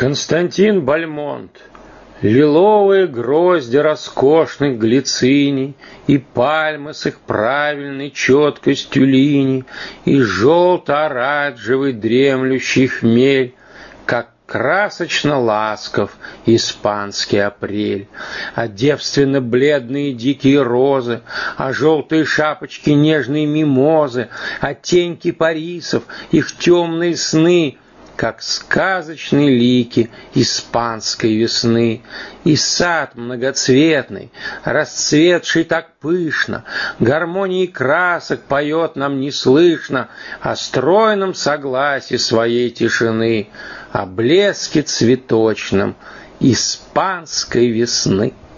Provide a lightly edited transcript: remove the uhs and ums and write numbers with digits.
Константин Бальмонт. Лиловые грозди роскошных глициний, и пальмы с их правильной четкостью линий, и желто-оранжевый дремлющий хмель, как красочно ласков испанский апрель, а девственно-бледные дикие розы, а желтые шапочки нежные мимозы, а тень кипарисов, их темные сны, как сказочные лики испанской весны, и сад многоцветный, расцветший так пышно, гармонии красок поет нам неслышно о стройном согласии своей тишины, о блеске цветочном испанской весны.